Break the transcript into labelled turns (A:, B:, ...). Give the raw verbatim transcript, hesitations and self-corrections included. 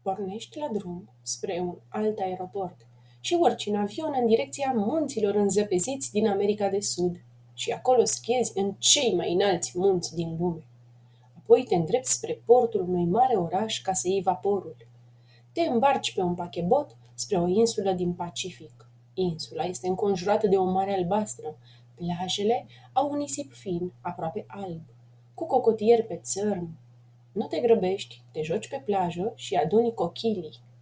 A: Pornești la drum spre un alt aeroport și urci în avion în direcția munților înzăpeziți din America de Sud și acolo schiezi în cei mai înalți munți din lume. Apoi te îndrepți spre portul unui mare oraș ca să iei vaporul. Te îmbarci pe un pachebot spre o insulă din Pacific. Insula este înconjurată de o mare albastră. Plajele au un nisip fin, aproape alb, cu cocotieri pe țărm. Nu te grăbești, te joci pe plajă și aduni cochilii.